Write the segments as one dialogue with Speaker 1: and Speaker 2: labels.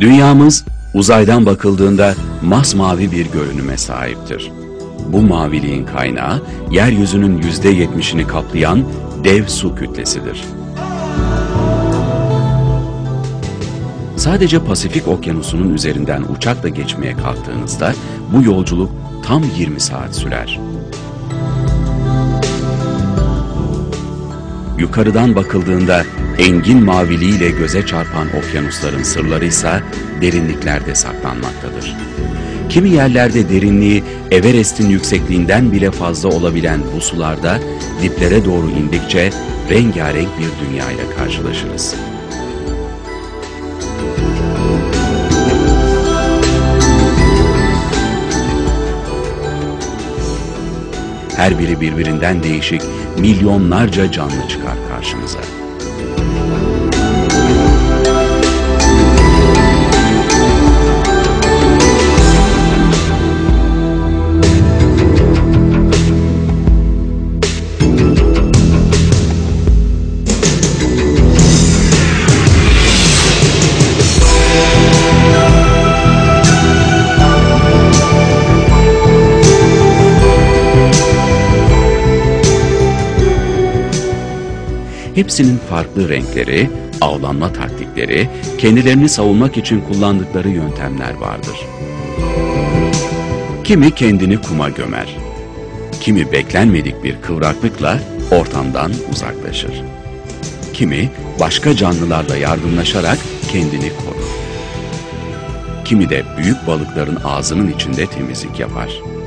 Speaker 1: Dünyamız uzaydan bakıldığında masmavi bir görünüme sahiptir. Bu maviliğin kaynağı yeryüzünün %70'ini kaplayan dev su kütlesidir. Sadece Pasifik Okyanusu'nun üzerinden uçakla geçmeye kalktığınızda bu yolculuk tam 20 saat sürer. Yukarıdan bakıldığında engin maviliğiyle göze çarpan okyanusların sırları ise derinliklerde saklanmaktadır. Kimi yerlerde derinliği Everest'in yüksekliğinden bile fazla olabilen bu sularda diplere doğru indikçe rengarenk bir dünya ile karşılaşırız. Her biri birbirinden değişik milyonlarca canlı çıkar karşımıza. Hepsinin farklı renkleri, avlanma taktikleri, kendilerini savunmak için kullandıkları yöntemler vardır. Kimi kendini kuma gömer, kimi beklenmedik bir kıvraklıkla ortamdan uzaklaşır. Kimi başka canlılarla yardımlaşarak kendini korur. Kimi de büyük balıkların ağzının içinde temizlik yapar.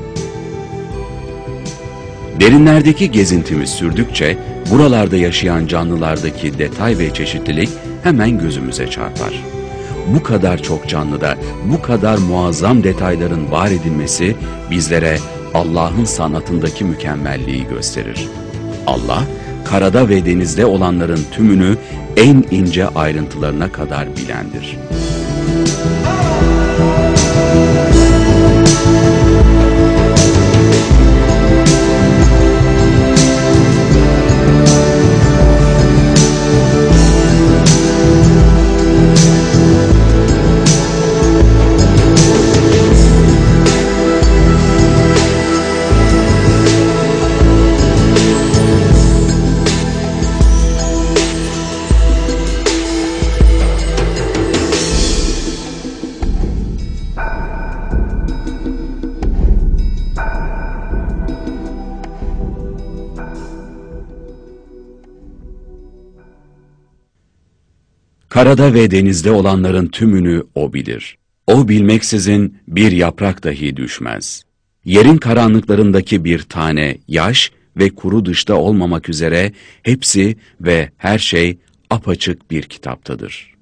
Speaker 1: Derinlerdeki gezintimiz sürdükçe buralarda yaşayan canlılardaki detay ve çeşitlilik hemen gözümüze çarpar. Bu kadar çok canlıda, bu kadar muazzam detayların var edilmesi bizlere Allah'ın sanatındaki mükemmelliği gösterir. Allah, karada ve denizde olanların tümünü en ince ayrıntılarına kadar bilendir. Karada ve denizde olanların tümünü O bilir. O bilmeksizin bir yaprak dahi düşmez. Yerin karanlıklarındaki bir tane yaş ve kuru dışta olmamak üzere hepsi ve her şey apaçık bir kitaptadır.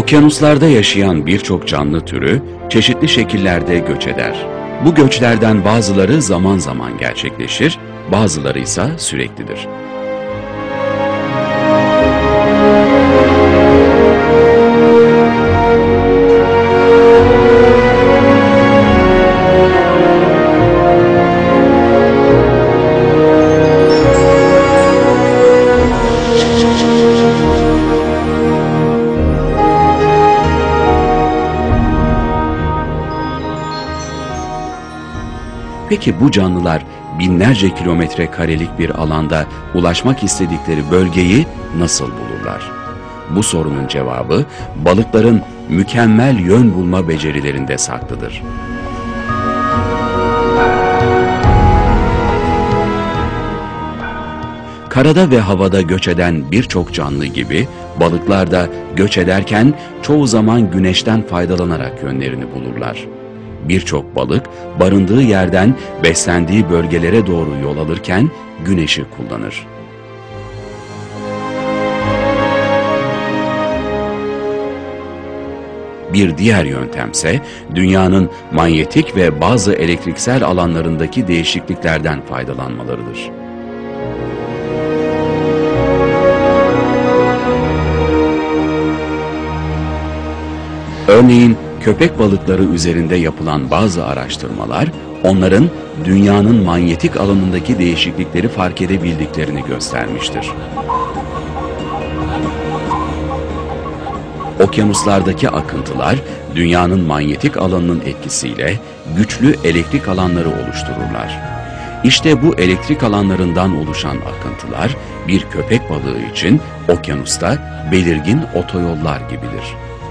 Speaker 1: Okyanuslarda yaşayan birçok canlı türü çeşitli şekillerde göç eder. Bu göçlerden bazıları zaman zaman gerçekleşir, bazıları ise süreklidir. Peki bu canlılar binlerce kilometre karelik bir alanda ulaşmak istedikleri bölgeyi nasıl bulurlar? Bu sorunun cevabı balıkların mükemmel yön bulma becerilerinde saklıdır. Karada ve havada göç eden birçok canlı gibi balıklar da göç ederken çoğu zaman güneşten faydalanarak yönlerini bulurlar. Birçok balık barındığı yerden beslendiği bölgelere doğru yol alırken güneşi kullanır. Bir diğer yöntemse dünyanın manyetik ve bazı elektriksel alanlarındaki değişikliklerden faydalanmalarıdır. Örneğin köpek balıkları üzerinde yapılan bazı araştırmalar, onların dünyanın manyetik alanındaki değişiklikleri fark edebildiklerini göstermiştir. Okyanuslardaki akıntılar, dünyanın manyetik alanının etkisiyle güçlü elektrik alanları oluştururlar. İşte bu elektrik alanlarından oluşan akıntılar, bir köpek balığı için okyanusta belirgin otoyollar gibidir.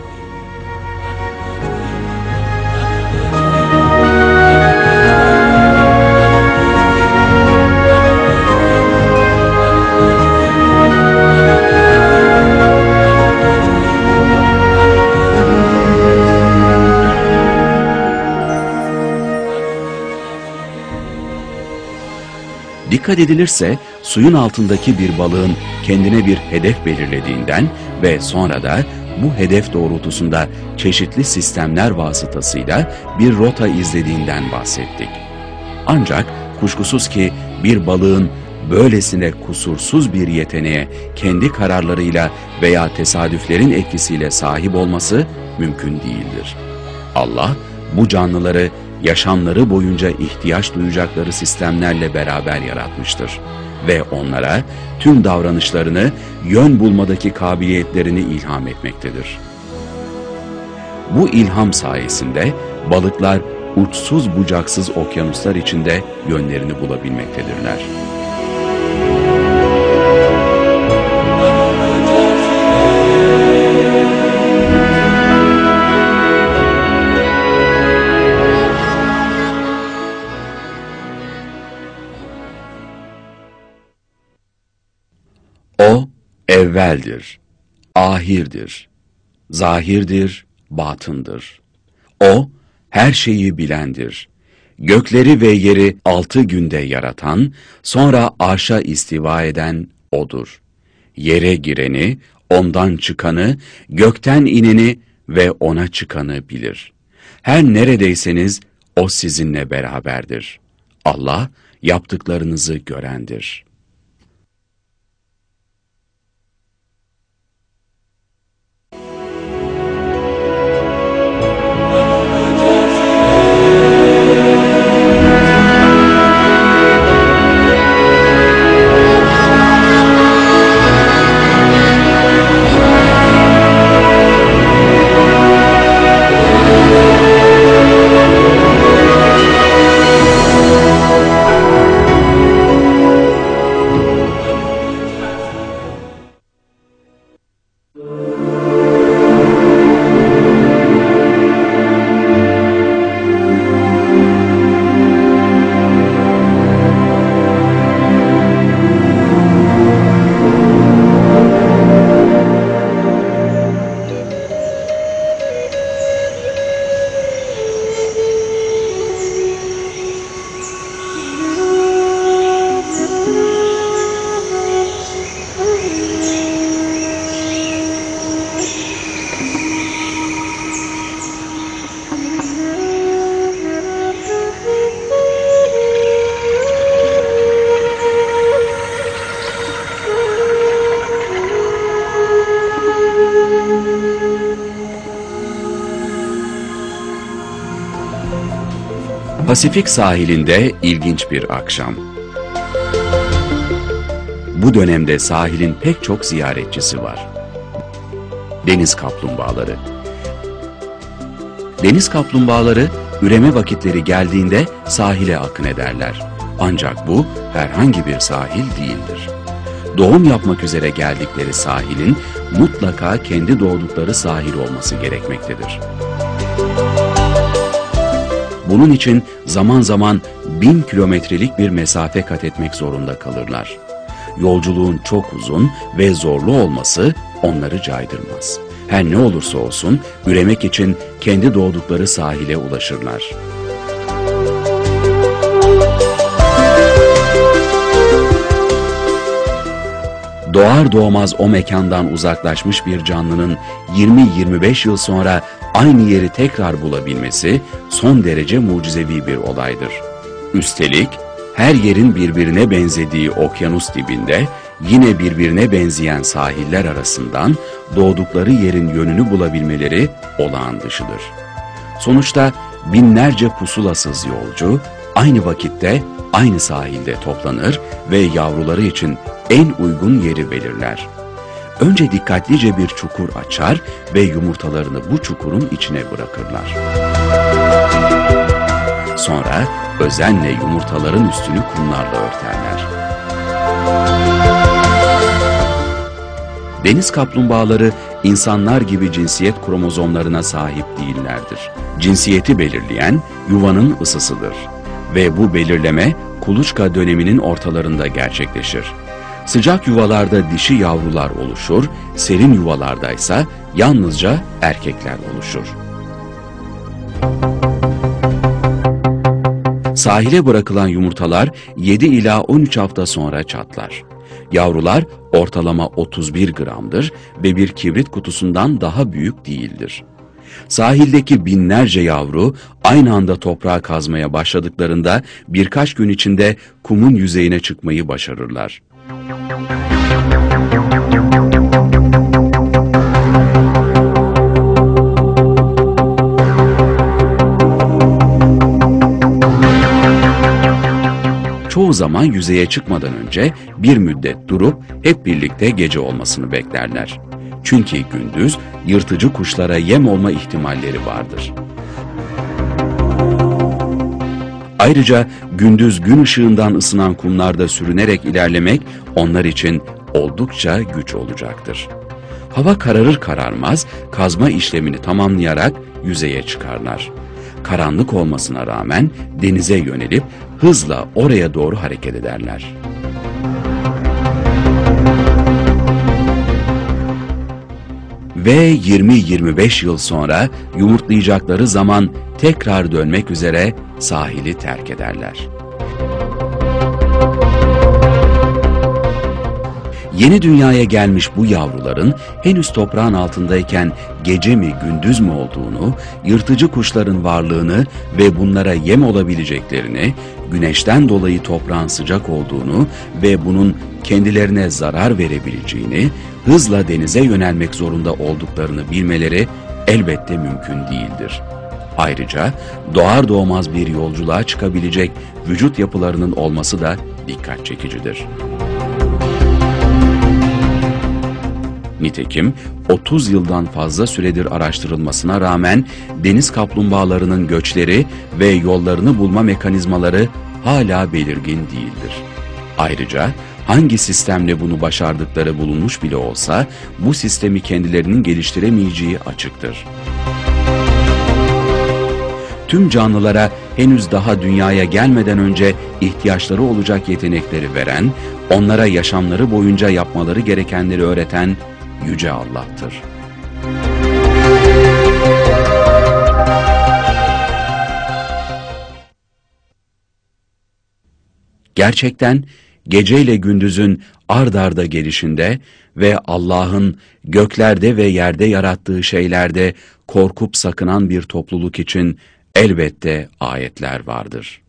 Speaker 1: Dikkat edilirse suyun altındaki bir balığın kendine bir hedef belirlediğinden ve sonra da bu hedef doğrultusunda çeşitli sistemler vasıtasıyla bir rota izlediğinden bahsettik. Ancak kuşkusuz ki bir balığın böylesine kusursuz bir yeteneğe kendi kararlarıyla veya tesadüflerin etkisiyle sahip olması mümkün değildir. Allah bu canlıları yaşamları boyunca ihtiyaç duyacakları sistemlerle beraber yaratmıştır ve onlara tüm davranışlarını yön bulmadaki kabiliyetlerini ilham etmektedir. Bu ilham sayesinde balıklar uçsuz bucaksız okyanuslar içinde yönlerini bulabilmektedirler. O evveldir, ahirdir, zahirdir, batındır. O her şeyi bilendir. Gökleri ve yeri 6 günde yaratan, sonra arşa istiva eden O'dur. Yere gireni, ondan çıkanı, gökten ineni ve ona çıkanı bilir. Her neredeyseniz O sizinle beraberdir. Allah yaptıklarınızı görendir. Pasifik sahilinde ilginç bir akşam. Bu dönemde sahilin pek çok ziyaretçisi var. Deniz kaplumbağaları. Deniz kaplumbağaları üreme vakitleri geldiğinde sahile akın ederler. Ancak bu herhangi bir sahil değildir. Doğum yapmak üzere geldikleri sahilin mutlaka kendi doğdukları sahil olması gerekmektedir. Bunun için zaman zaman 1000 kilometrelik bir mesafe kat etmek zorunda kalırlar. Yolculuğun çok uzun ve zorlu olması onları caydırmaz. Her ne olursa olsun üremek için kendi doğdukları sahile ulaşırlar. Doğar doğmaz o mekandan uzaklaşmış bir canlının 20-25 yıl sonra aynı yeri tekrar bulabilmesi son derece mucizevi bir olaydır. Üstelik her yerin birbirine benzediği okyanus dibinde yine birbirine benzeyen sahiller arasından doğdukları yerin yönünü bulabilmeleri olağan dışıdır. Sonuçta binlerce pusulasız yolcu aynı vakitte aynı sahilde toplanır ve yavruları için en uygun yeri belirler. Önce dikkatlice bir çukur açar ve yumurtalarını bu çukurun içine bırakırlar. Sonra özenle yumurtaların üstünü kumlarla örterler. Deniz kaplumbağaları insanlar gibi cinsiyet kromozomlarına sahip değillerdir. Cinsiyeti belirleyen yuvanın ısısıdır ve bu belirleme kuluçka döneminin ortalarında gerçekleşir. Sıcak yuvalarda dişi yavrular oluşur, serin yuvalarda ise yalnızca erkekler oluşur. Sahile bırakılan yumurtalar 7 ila 13 hafta sonra çatlar. Yavrular ortalama 31 gramdır ve bir kibrit kutusundan daha büyük değildir. Sahildeki binlerce yavru aynı anda toprağa kazmaya başladıklarında birkaç gün içinde kumun yüzeyine çıkmayı başarırlar. Çoğu zaman yüzeye çıkmadan önce bir müddet durup hep birlikte gece olmasını beklerler. Çünkü gündüz yırtıcı kuşlara yem olma ihtimalleri vardır. Ayrıca gündüz gün ışığından ısınan kumlarda sürünerek ilerlemek onlar için oldukça güç olacaktır. Hava kararır kararmaz kazma işlemini tamamlayarak yüzeye çıkarlar. Karanlık olmasına rağmen denize yönelip hızla oraya doğru hareket ederler. Ve 20-25 yıl sonra yumurtlayacakları zaman tekrar dönmek üzere sahili terk ederler. Yeni dünyaya gelmiş bu yavruların henüz toprağın altındayken gece mi gündüz mü olduğunu, yırtıcı kuşların varlığını ve bunlara yem olabileceklerini, güneşten dolayı toprağın sıcak olduğunu ve bunun kendilerine zarar verebileceğini, hızla denize yönelmek zorunda olduklarını bilmeleri elbette mümkün değildir. Ayrıca doğar doğmaz bir yolculuğa çıkabilecek vücut yapılarının olması da dikkat çekicidir. Nitekim 30 yıldan fazla süredir araştırılmasına rağmen deniz kaplumbağalarının göçleri ve yollarını bulma mekanizmaları hala belirgin değildir. Ayrıca hangi sistemle bunu başardıkları bulunmuş bile olsa bu sistemi kendilerinin geliştiremeyeceği açıktır. Tüm canlılara henüz daha dünyaya gelmeden önce ihtiyaçları olacak yetenekleri veren, onlara yaşamları boyunca yapmaları gerekenleri öğreten Yüce Allah'tır. Gerçekten geceyle gündüzün ard arda gelişinde ve Allah'ın göklerde ve yerde yarattığı şeylerde korkup sakınan bir topluluk için elbette ayetler vardır.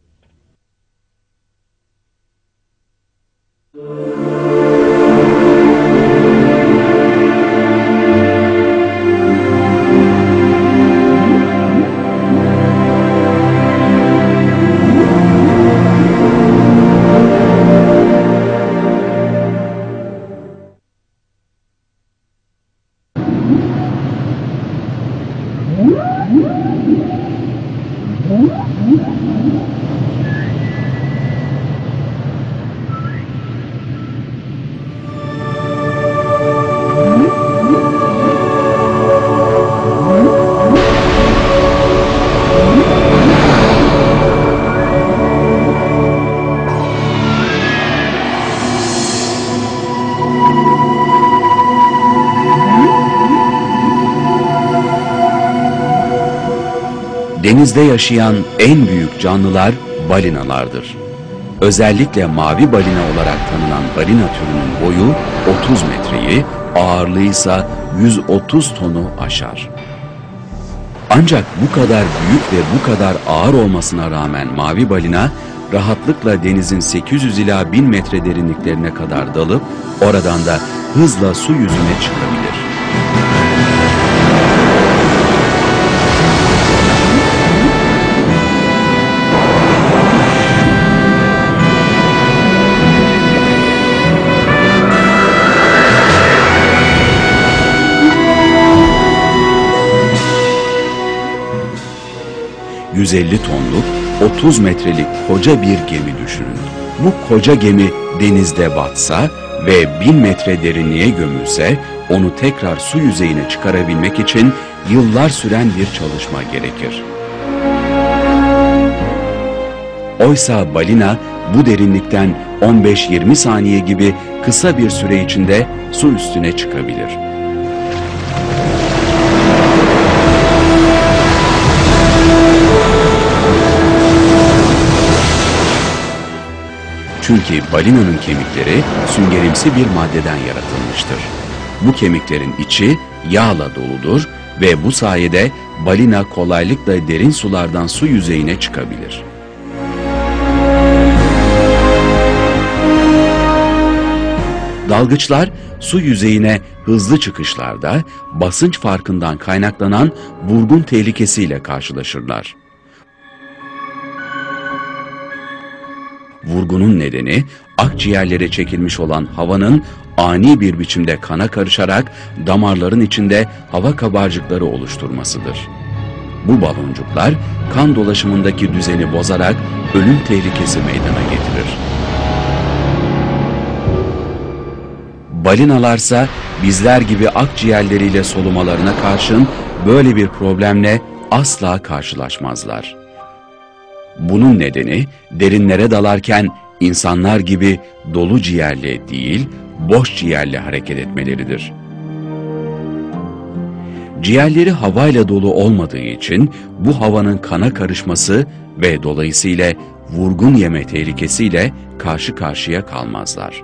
Speaker 1: Denizde yaşayan en büyük canlılar balinalardır. Özellikle mavi balina olarak tanınan balina türünün boyu 30 metreyi, ağırlığı ise 130 tonu aşar. Ancak bu kadar büyük ve bu kadar ağır olmasına rağmen mavi balina rahatlıkla denizin 800 ila 1000 metre derinliklerine kadar dalıp oradan da hızla su yüzüne çıkabilir. ...150 tonluk, 30 metrelik koca bir gemi düşünün. Bu koca gemi denizde batsa ve 1000 metre derinliğe gömülse... ...onu tekrar su yüzeyine çıkarabilmek için yıllar süren bir çalışma gerekir. Oysa balina bu derinlikten 15-20 saniye gibi kısa bir süre içinde su üstüne çıkabilir. Çünkü balinanın kemikleri süngerimsi bir maddeden yaratılmıştır. Bu kemiklerin içi yağla doludur ve bu sayede balina kolaylıkla derin sulardan su yüzeyine çıkabilir. Dalgıçlar su yüzeyine hızlı çıkışlarda basınç farkından kaynaklanan vurgun tehlikesiyle karşılaşırlar. Vurgunun nedeni akciğerlere çekilmiş olan havanın ani bir biçimde kana karışarak damarların içinde hava kabarcıkları oluşturmasıdır. Bu baloncuklar kan dolaşımındaki düzeni bozarak ölüm tehlikesi meydana getirir. Balinalarsa bizler gibi akciğerleriyle solumalarına karşın böyle bir problemle asla karşılaşmazlar. Bunun nedeni derinlere dalarken insanlar gibi dolu ciğerle değil, boş ciğerle hareket etmeleridir. Ciğerleri havayla dolu olmadığı için bu havanın kana karışması ve dolayısıyla vurgun yeme tehlikesiyle karşı karşıya kalmazlar.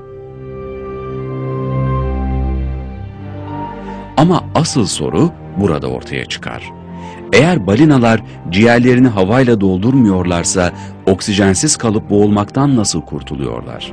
Speaker 1: Ama asıl soru burada ortaya çıkar. Eğer balinalar ciğerlerini havayla doldurmuyorlarsa oksijensiz kalıp boğulmaktan nasıl kurtuluyorlar?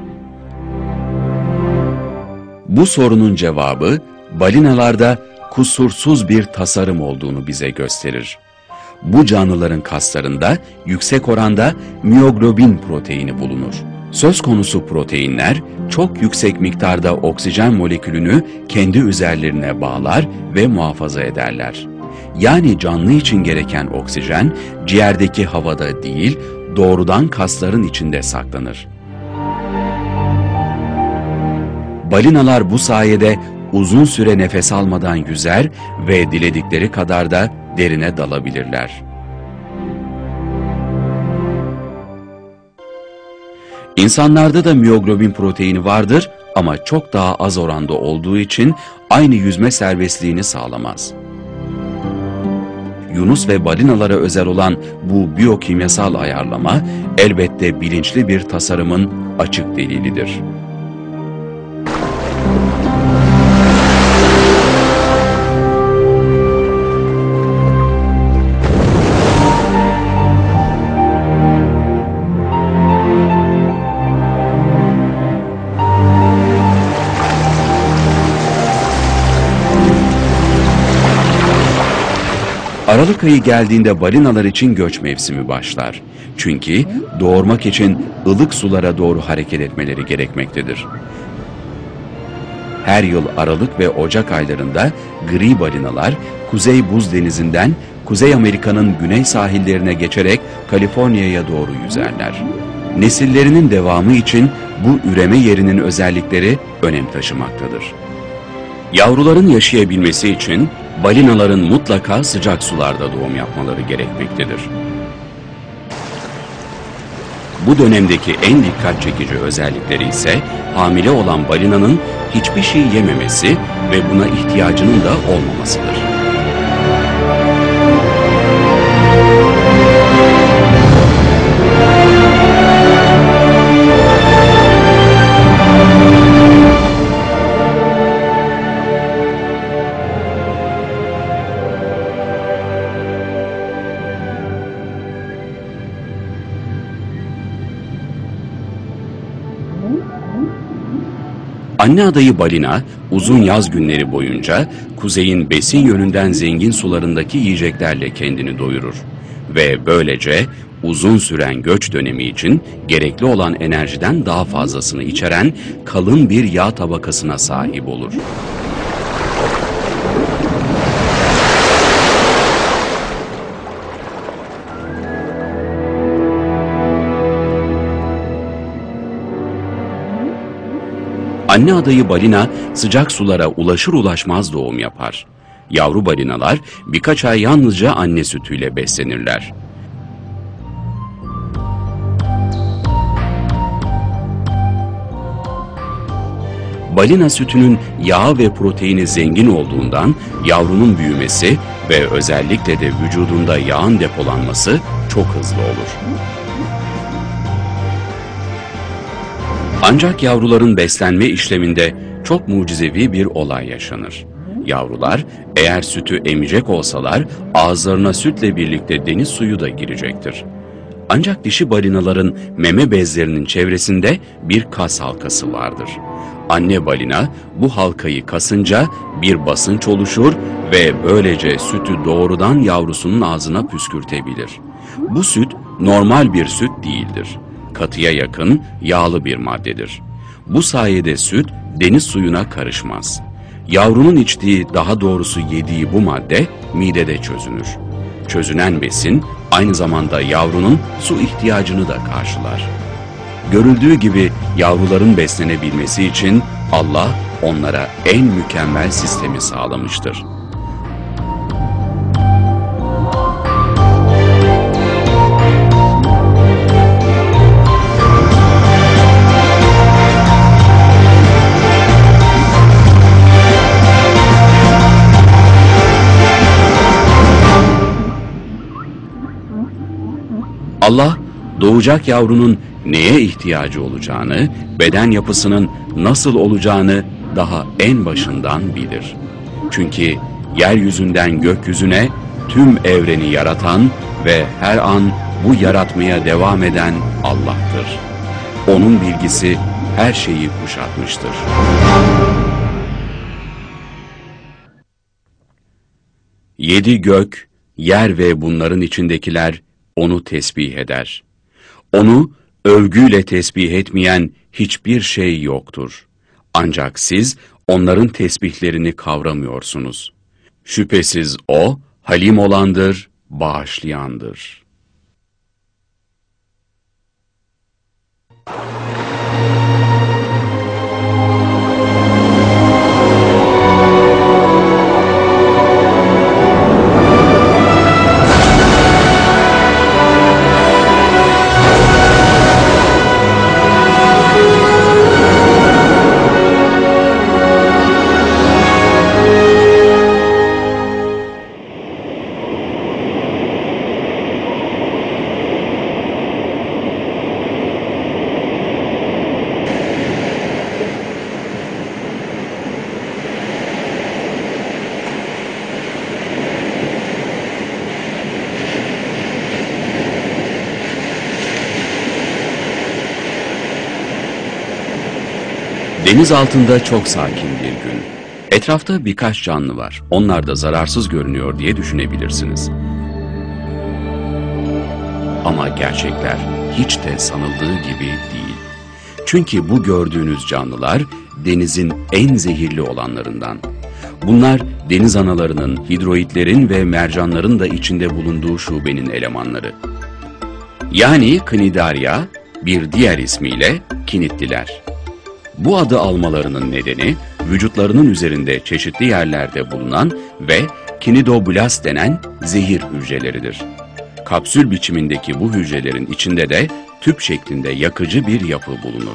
Speaker 1: Bu sorunun cevabı balinalarda kusursuz bir tasarım olduğunu bize gösterir. Bu canlıların kaslarında yüksek oranda miyoglobin proteini bulunur. Söz konusu proteinler çok yüksek miktarda oksijen molekülünü kendi üzerlerine bağlar ve muhafaza ederler. Yani canlı için gereken oksijen ciğerdeki havada değil, doğrudan kasların içinde saklanır. Balinalar bu sayede uzun süre nefes almadan yüzer ve diledikleri kadar da derine dalabilirler. İnsanlarda da miyoglobin proteini vardır ama çok daha az oranda olduğu için aynı yüzme serbestliğini sağlamaz. Yunus ve balinalara özel olan bu biyokimyasal ayarlama elbette bilinçli bir tasarımın açık delilidir. Aralık ayı geldiğinde balinalar için göç mevsimi başlar. Çünkü doğurmak için ılık sulara doğru hareket etmeleri gerekmektedir. Her yıl Aralık ve Ocak aylarında gri balinalar Kuzey Buz Denizi'nden Kuzey Amerika'nın güney sahillerine geçerek Kaliforniya'ya doğru yüzerler. Nesillerinin devamı için bu üreme yerinin özellikleri önem taşımaktadır. Yavruların yaşayabilmesi için balinaların mutlaka sıcak sularda doğum yapmaları gerekmektedir. Bu dönemdeki en dikkat çekici özellikleri ise hamile olan balinanın hiçbir şey yememesi ve buna ihtiyacının da olmamasıdır. Anne adayı balina uzun yaz günleri boyunca kuzeyin besin yönünden zengin sularındaki yiyeceklerle kendini doyurur ve böylece uzun süren göç dönemi için gerekli olan enerjiden daha fazlasını içeren kalın bir yağ tabakasına sahip olur. Anne adayı balina sıcak sulara ulaşır ulaşmaz doğum yapar. Yavru balinalar birkaç ay yalnızca anne sütüyle beslenirler. Balina sütünün yağ ve proteini zengin olduğundan yavrunun büyümesi ve özellikle de vücudunda yağın depolanması çok hızlı olur. Ancak yavruların beslenme işleminde çok mucizevi bir olay yaşanır. Yavrular eğer sütü emecek olsalar ağızlarına sütle birlikte deniz suyu da girecektir. Ancak dişi balinaların meme bezlerinin çevresinde bir kas halkası vardır. Anne balina bu halkayı kasınca bir basınç oluşur ve böylece sütü doğrudan yavrusunun ağzına püskürtebilir. Bu süt normal bir süt değildir. Katıya yakın yağlı bir maddedir. Bu sayede süt deniz suyuna karışmaz. Yavrunun içtiği, daha doğrusu yediği bu madde midede çözünür. Çözünen besin aynı zamanda yavrunun su ihtiyacını da karşılar. Görüldüğü gibi yavruların beslenebilmesi için Allah onlara en mükemmel sistemi sağlamıştır. Allah, doğacak yavrunun neye ihtiyacı olacağını, beden yapısının nasıl olacağını daha en başından bilir. Çünkü yeryüzünden gökyüzüne tüm evreni yaratan ve her an bu yaratmaya devam eden Allah'tır. Onun bilgisi her şeyi kuşatmıştır. Yedi gök, yer ve bunların içindekiler onu tesbih eder. Onu övgüyle tesbih etmeyen hiçbir şey yoktur. Ancak siz onların tesbihlerini kavramıyorsunuz. Şüphesiz O, halim olandır, bağışlayandır. Deniz altında çok sakin bir gün. Etrafta birkaç canlı var. Onlar da zararsız görünüyor diye düşünebilirsiniz. Ama gerçekler hiç de sanıldığı gibi değil. Çünkü bu gördüğünüz canlılar denizin en zehirli olanlarından. Bunlar deniz analarının, hidroitlerin ve mercanların da içinde bulunduğu şubenin elemanları. Yani Cnidaria, bir diğer ismiyle kinitliler. Bu adı almalarının nedeni vücutlarının üzerinde çeşitli yerlerde bulunan ve kinidoblast denen zehir hücreleridir. Kapsül biçimindeki bu hücrelerin içinde de tüp şeklinde yakıcı bir yapı bulunur.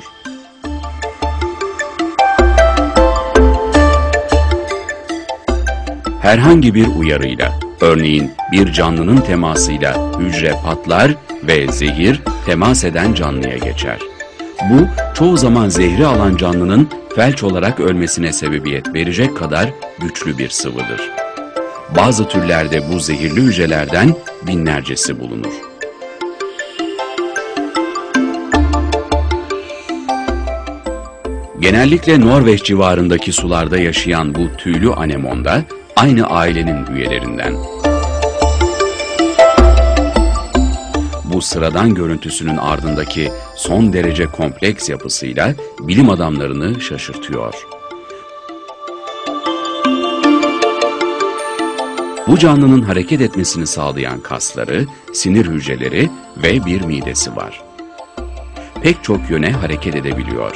Speaker 1: Herhangi bir uyarıyla, örneğin bir canlının temasıyla hücre patlar ve zehir temas eden canlıya geçer. Bu, çoğu zaman zehri alan canlının felç olarak ölmesine sebebiyet verecek kadar güçlü bir sıvıdır. Bazı türlerde bu zehirli hücrelerden binlercesi bulunur. Genellikle Norveç civarındaki sularda yaşayan bu tüylü anemon da aynı ailenin üyelerinden. Bu sıradan görüntüsünün ardındaki son derece kompleks yapısıyla bilim adamlarını şaşırtıyor. Bu canlının hareket etmesini sağlayan kasları, sinir hücreleri ve bir midesi var. Pek çok yöne hareket edebiliyor.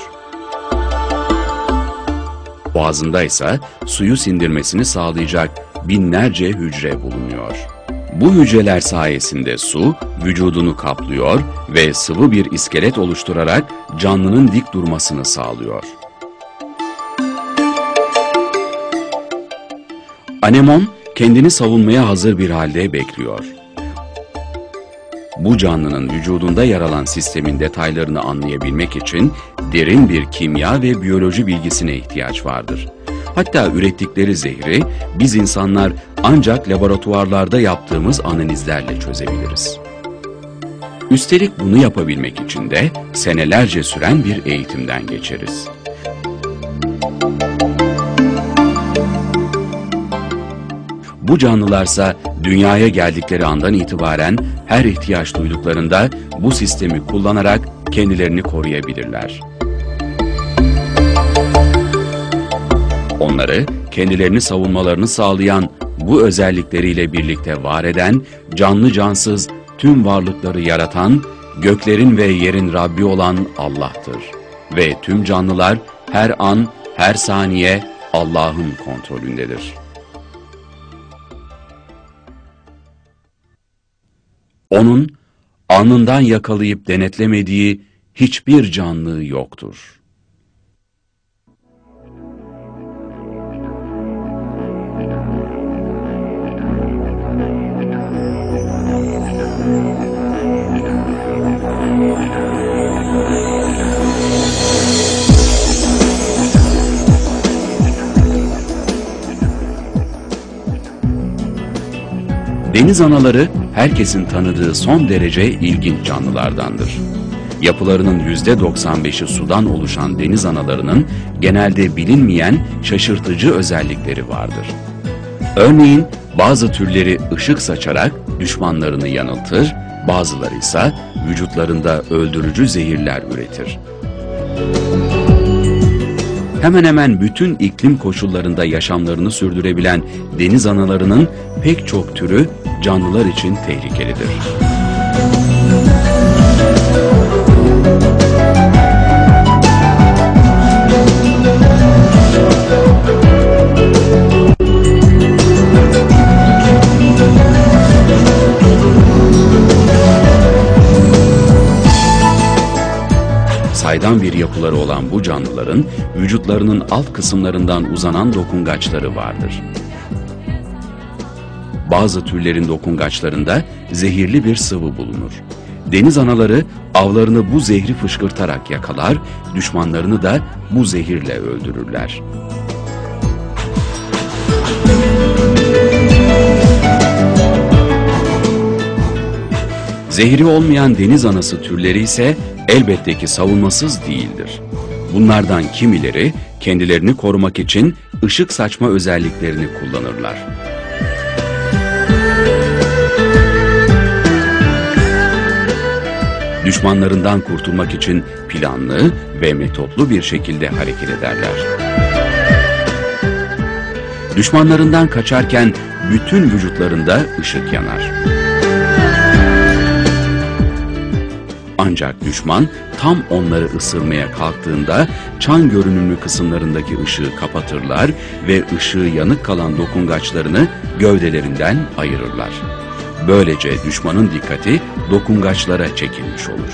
Speaker 1: Boğazında ise suyu sindirmesini sağlayacak binlerce hücre bulunuyor. Bu hücreler sayesinde su vücudunu kaplıyor ve sıvı bir iskelet oluşturarak canlının dik durmasını sağlıyor. Anemon kendini savunmaya hazır bir halde bekliyor. Bu canlının vücudunda yer alan sistemin detaylarını anlayabilmek için derin bir kimya ve biyoloji bilgisine ihtiyaç vardır. Hatta ürettikleri zehri biz insanlar ancak laboratuvarlarda yaptığımız analizlerle çözebiliriz. Üstelik bunu yapabilmek için de senelerce süren bir eğitimden geçeriz. Bu canlılarsa dünyaya geldikleri andan itibaren her ihtiyaç duyduklarında bu sistemi kullanarak kendilerini koruyabilirler. Onları kendilerini savunmalarını sağlayan bu özellikleriyle birlikte var eden, canlı cansız tüm varlıkları yaratan, göklerin ve yerin Rabbi olan Allah'tır. Ve tüm canlılar her an, her saniye Allah'ın kontrolündedir. Onun alnından yakalayıp denetlemediği hiçbir canlı yoktur. Deniz anaları herkesin tanıdığı son derece ilginç canlılardandır. Yapılarının %95'i sudan oluşan deniz analarının genelde bilinmeyen şaşırtıcı özellikleri vardır. Örneğin bazı türleri ışık saçarak düşmanlarını yanıltır, bazıları ise vücutlarında öldürücü zehirler üretir. Hemen hemen bütün iklim koşullarında yaşamlarını sürdürebilen deniz analarının pek çok türü canlılar için tehlikelidir. Saydam bir yapıları olan bu canlıların vücutlarının alt kısımlarından uzanan dokungaçları vardır. Bazı türlerin dokungaçlarında zehirli bir sıvı bulunur. Deniz anaları avlarını bu zehri fışkırtarak yakalar, düşmanlarını da bu zehirle öldürürler. Zehri olmayan deniz anası türleri ise elbette ki savunmasız değildir. Bunlardan kimileri kendilerini korumak için ışık saçma özelliklerini kullanırlar. Düşmanlarından kurtulmak için planlı ve metotlu bir şekilde hareket ederler. Düşmanlarından kaçarken bütün vücutlarında ışık yanar. Ancak düşman tam onları ısırmaya kalktığında çan görünümlü kısımlarındaki ışığı kapatırlar ve ışığı yanık kalan dokungaçlarını gövdelerinden ayırırlar. Böylece düşmanın dikkati dokungaçlara çekilmiş olur.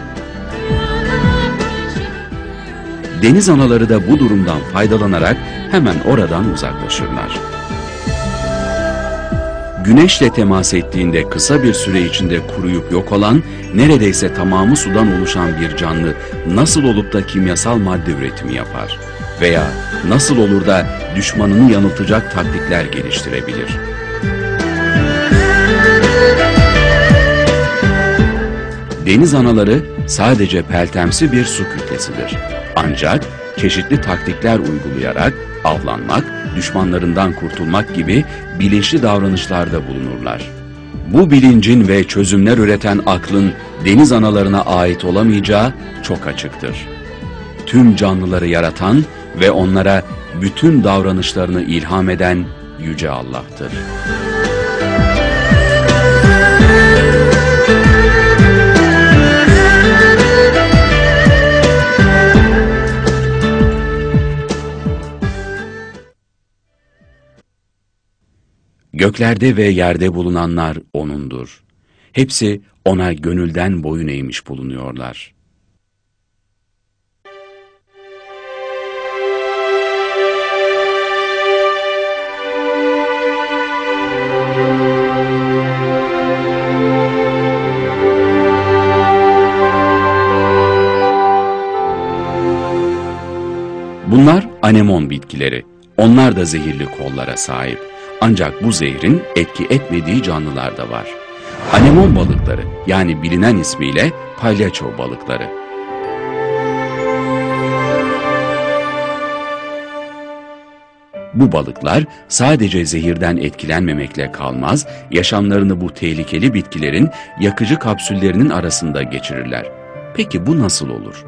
Speaker 1: Deniz anaları da bu durumdan faydalanarak hemen oradan uzaklaşırlar. Güneşle temas ettiğinde kısa bir süre içinde kuruyup yok olan, neredeyse tamamı sudan oluşan bir canlı nasıl olup da kimyasal madde üretimi yapar? Veya nasıl olur da düşmanını yanıltacak taktikler geliştirebilir? Deniz anaları sadece peltemsi bir su kütlesidir. Ancak çeşitli taktikler uygulayarak avlanmak, düşmanlarından kurtulmak gibi bilinçli davranışlarda bulunurlar. Bu bilincin ve çözümler üreten aklın deniz analarına ait olamayacağı çok açıktır. Tüm canlıları yaratan ve onlara bütün davranışlarını ilham eden Yüce Allah'tır. Göklerde ve yerde bulunanlar O'nundur. Hepsi O'na gönülden boyun eğmiş bulunuyorlar. Bunlar anemon bitkileri. Onlar da zehirli kollara sahip. Ancak bu zehrin etki etmediği canlılar da var. Anemon balıkları, yani bilinen ismiyle palyaço balıkları. Bu balıklar sadece zehirden etkilenmemekle kalmaz, yaşamlarını bu tehlikeli bitkilerin yakıcı kapsüllerinin arasında geçirirler. Peki bu nasıl olur?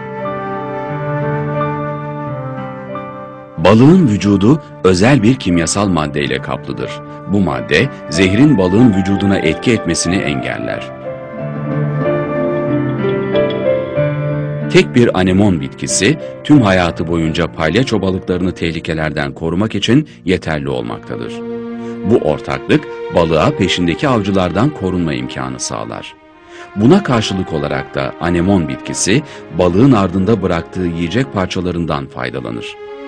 Speaker 1: Balığın vücudu özel bir kimyasal maddeyle kaplıdır. Bu madde zehrin balığın vücuduna etki etmesini engeller. Tek bir anemon bitkisi tüm hayatı boyunca palyaço balıklarını tehlikelerden korumak için yeterli olmaktadır. Bu ortaklık balığa peşindeki avcılardan korunma imkanı sağlar. Buna karşılık olarak da anemon bitkisi balığın ardında bıraktığı yiyecek parçalarından faydalanır.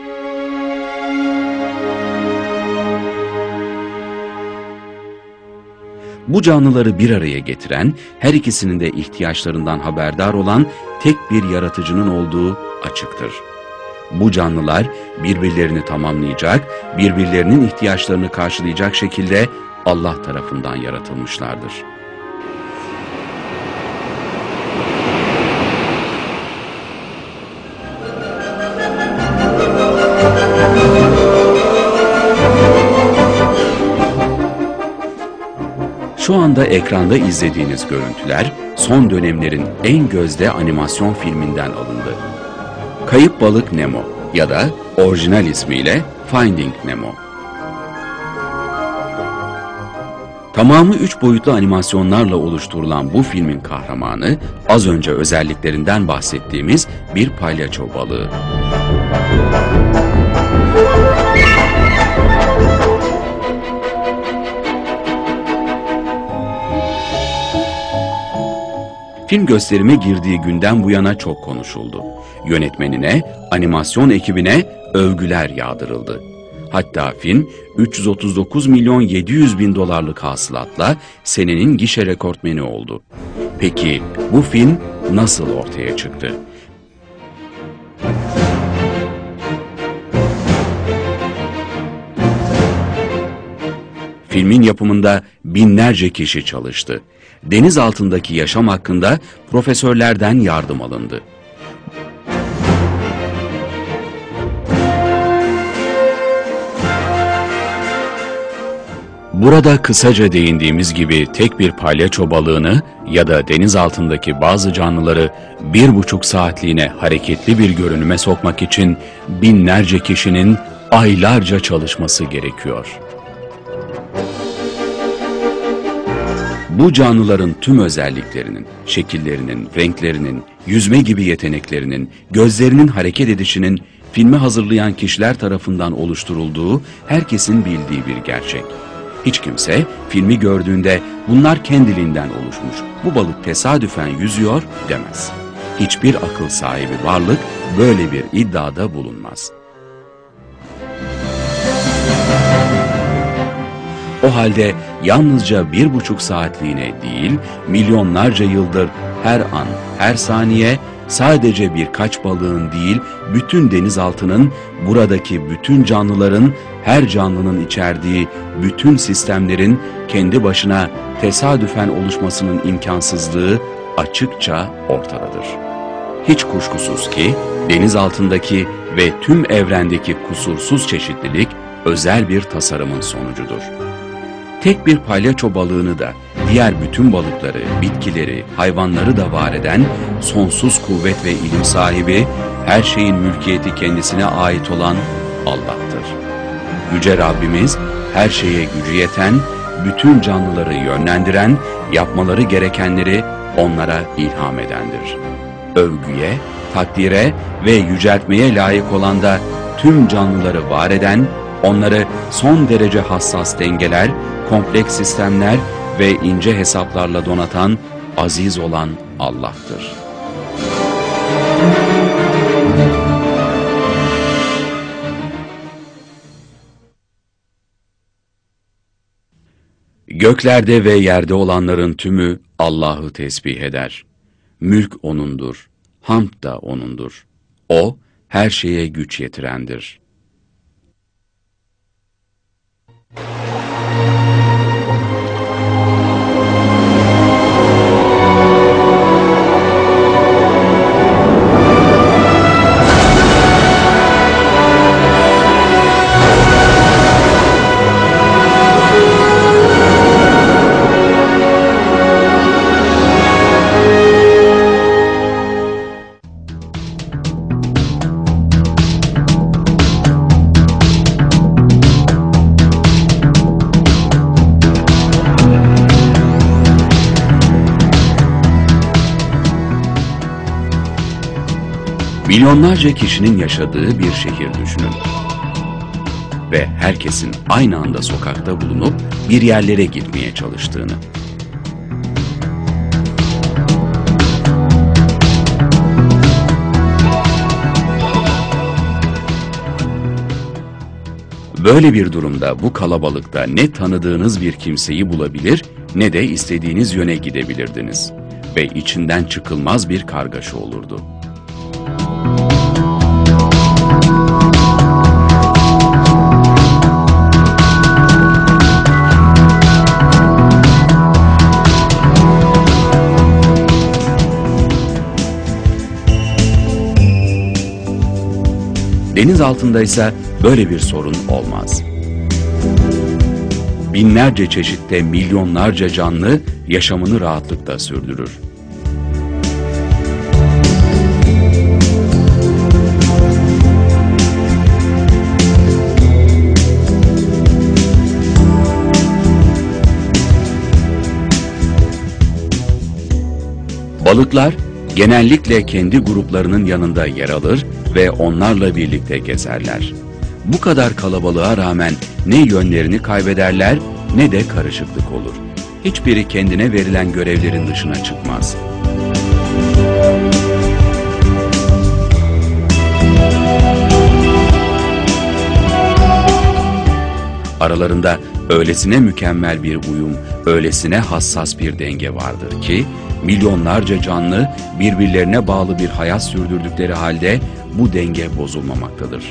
Speaker 1: Bu canlıları bir araya getiren, her ikisinin de ihtiyaçlarından haberdar olan tek bir yaratıcının olduğu açıktır. Bu canlılar birbirlerini tamamlayacak, birbirlerinin ihtiyaçlarını karşılayacak şekilde Allah tarafından yaratılmışlardır. Şu anda ekranda izlediğiniz görüntüler son dönemlerin en gözde animasyon filminden alındı. Kayıp Balık Nemo ya da orijinal ismiyle Finding Nemo. Tamamı 3 boyutlu animasyonlarla oluşturulan bu filmin kahramanı az önce özelliklerinden bahsettiğimiz bir palyaço balığı. Film gösterime girdiği günden bu yana çok konuşuldu. Yönetmenine, animasyon ekibine övgüler yağdırıldı. Hatta film 339 milyon 700 bin dolarlık hasılatla senenin gişe rekortmeni oldu. Peki bu film nasıl ortaya çıktı? Filmin yapımında binlerce kişi çalıştı. Deniz altındaki yaşam hakkında profesörlerden yardım alındı. Burada kısaca değindiğimiz gibi tek bir palyaço balığını ya da deniz altındaki bazı canlıları 1,5 saatliğine hareketli bir görünüme sokmak için binlerce kişinin aylarca çalışması gerekiyor. Bu canlıların tüm özelliklerinin, şekillerinin, renklerinin, yüzme gibi yeteneklerinin, gözlerinin hareket edişinin filmi hazırlayan kişiler tarafından oluşturulduğu herkesin bildiği bir gerçek. Hiç kimse filmi gördüğünde bunlar kendiliğinden oluşmuş, bu balık tesadüfen yüzüyor demez. Hiçbir akıl sahibi varlık böyle bir iddiada bulunmaz. O halde yalnızca 1,5 saatliğine değil, milyonlarca yıldır her an, her saniye sadece birkaç balığın değil, bütün denizaltının, buradaki bütün canlıların, her canlının içerdiği bütün sistemlerin kendi başına tesadüfen oluşmasının imkansızlığı açıkça ortadadır. Hiç kuşkusuz ki deniz altındaki ve tüm evrendeki kusursuz çeşitlilik özel bir tasarımın sonucudur. Tek bir palyaço balığını da diğer bütün balıkları, bitkileri, hayvanları da var eden sonsuz kuvvet ve ilim sahibi, her şeyin mülkiyeti kendisine ait olan Allah'tır. Yüce Rabbimiz her şeye gücü yeten, bütün canlıları yönlendiren, yapmaları gerekenleri onlara ilham edendir. Övgüye, takdire ve yüceltmeye layık olan da tüm canlıları var eden, onları son derece hassas dengeler, kompleks sistemler ve ince hesaplarla donatan, aziz olan Allah'tır. Göklerde ve yerde olanların tümü Allah'ı tesbih eder. Mülk O'nundur, hamd da O'nundur. O, her şeye güç yetirendir. Milyonlarca kişinin yaşadığı bir şehir düşünün. Ve herkesin aynı anda sokakta bulunup bir yerlere gitmeye çalıştığını. Böyle bir durumda bu kalabalıkta ne tanıdığınız bir kimseyi bulabilir ne de istediğiniz yöne gidebilirdiniz. Ve içinden çıkılmaz bir kargaşa olurdu. Deniz altında ise böyle bir sorun olmaz. Binlerce çeşitte milyonlarca canlı yaşamını rahatlıkla sürdürür. Balıklar genellikle kendi gruplarının yanında yer alır ve onlarla birlikte gezerler. Bu kadar kalabalığa rağmen ne yönlerini kaybederler ne de karışıklık olur. Hiçbiri kendine verilen görevlerin dışına çıkmaz. Aralarında öylesine mükemmel bir uyum, öylesine hassas bir denge vardır ki, milyonlarca canlı birbirlerine bağlı bir hayat sürdürdükleri halde bu denge bozulmamaktadır.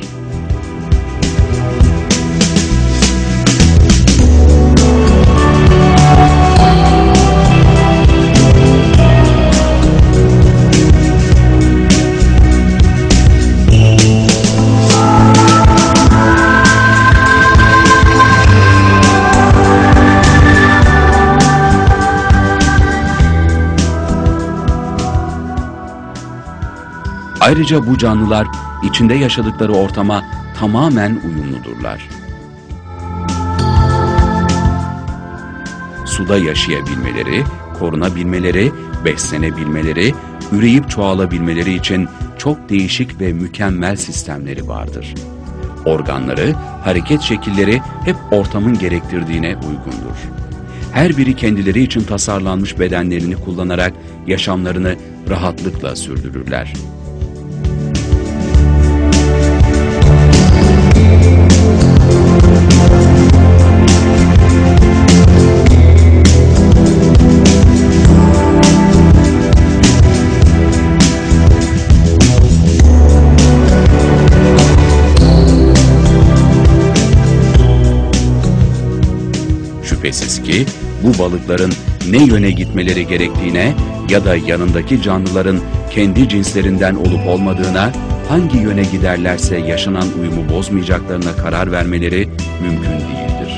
Speaker 1: Ayrıca bu canlılar içinde yaşadıkları ortama tamamen uyumludurlar. Suda yaşayabilmeleri, korunabilmeleri, beslenebilmeleri, üreyip çoğalabilmeleri için çok değişik ve mükemmel sistemleri vardır. Organları, hareket şekilleri hep ortamın gerektirdiğine uygundur. Her biri kendileri için tasarlanmış bedenlerini kullanarak yaşamlarını rahatlıkla sürdürürler. Şüphesiz ki bu balıkların ne yöne gitmeleri gerektiğine ya da yanındaki canlıların kendi cinslerinden olup olmadığına hangi yöne giderlerse yaşanan uyumu bozmayacaklarına karar vermeleri mümkün değildir.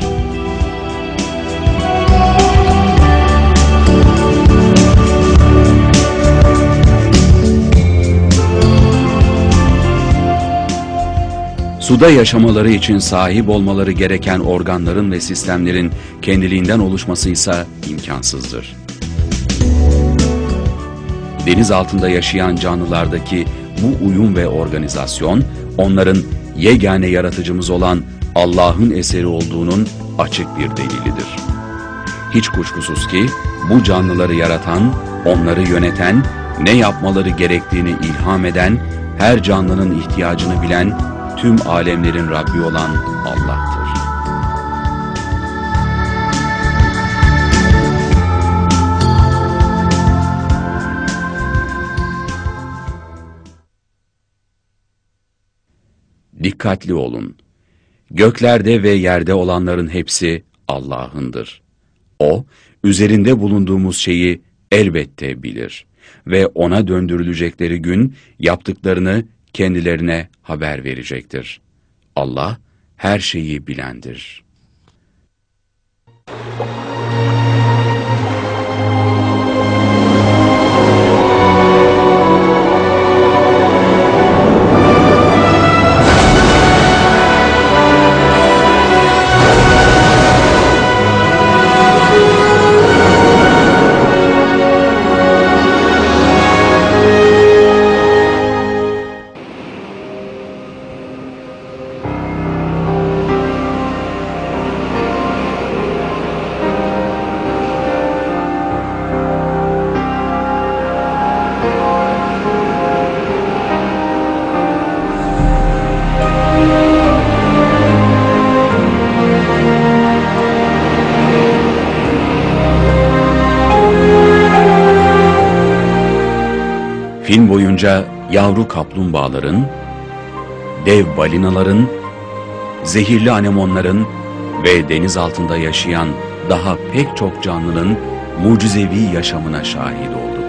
Speaker 1: Suda yaşamaları için sahip olmaları gereken organların ve sistemlerin kendiliğinden oluşması ise imkansızdır. Deniz altında yaşayan canlılardaki bu uyum ve organizasyon, onların yegane yaratıcımız olan Allah'ın eseri olduğunun açık bir delilidir. Hiç kuşkusuz ki bu canlıları yaratan, onları yöneten, ne yapmaları gerektiğini ilham eden, her canlının ihtiyacını bilen, tüm alemlerin Rabbi olan Allah'tır. Dikkatli olun. Göklerde ve yerde olanların hepsi Allah'ındır. O, üzerinde bulunduğumuz şeyi elbette bilir ve ona döndürülecekleri gün yaptıklarını kendilerine haber verecektir. Allah her şeyi bilendir. Film boyunca yavru kaplumbağaların, dev balinaların, zehirli anemonların ve deniz altında yaşayan daha pek çok canlının mucizevi yaşamına şahit olduk.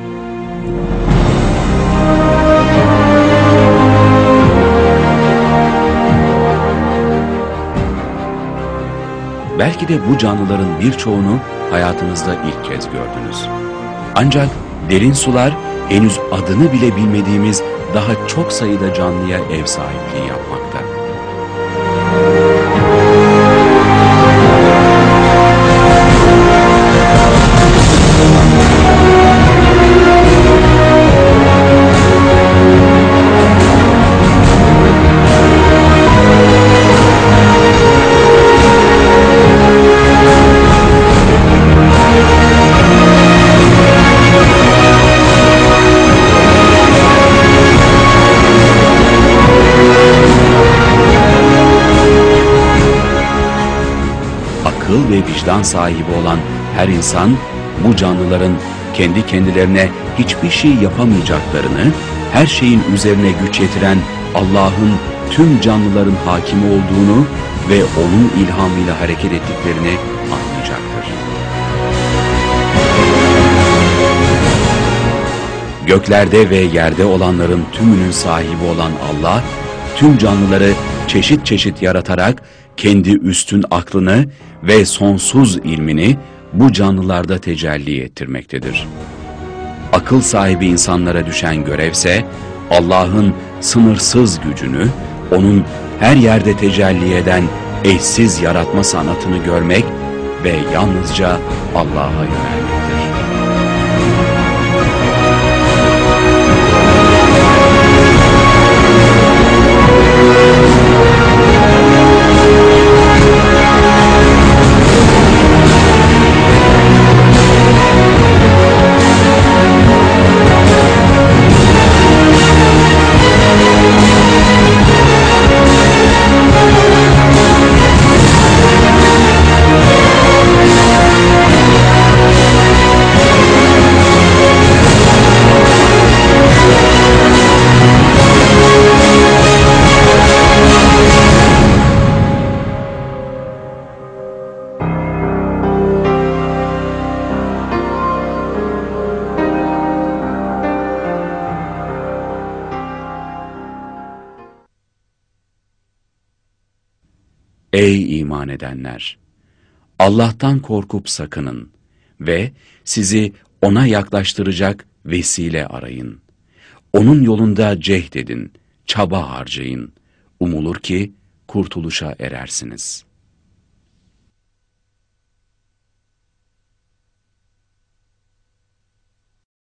Speaker 1: Belki de bu canlıların birçoğunu hayatınızda ilk kez gördünüz. Ancak derin sular henüz adını bile bilmediğimiz daha çok sayıda canlıya ev sahipliği yapmakta. Akıl ve vicdan sahibi olan her insan, bu canlıların kendi kendilerine hiçbir şey yapamayacaklarını, her şeyin üzerine güç yetiren Allah'ın tüm canlıların hakimi olduğunu ve onun ilhamıyla hareket ettiklerini anlayacaktır. Göklerde ve yerde olanların tümünün sahibi olan Allah, tüm canlıları çeşit çeşit yaratarak kendi üstün aklını ve sonsuz ilmini bu canlılarda tecelli ettirmektedir. Akıl sahibi insanlara düşen görevse, Allah'ın sınırsız gücünü, onun her yerde tecelli eden eşsiz yaratma sanatını görmek ve yalnızca Allah'a yönelmektir. Ey iman edenler! Allah'tan korkup sakının ve sizi ona yaklaştıracak vesile arayın. Onun yolunda cehd edin, çaba harcayın. Umulur ki kurtuluşa erersiniz.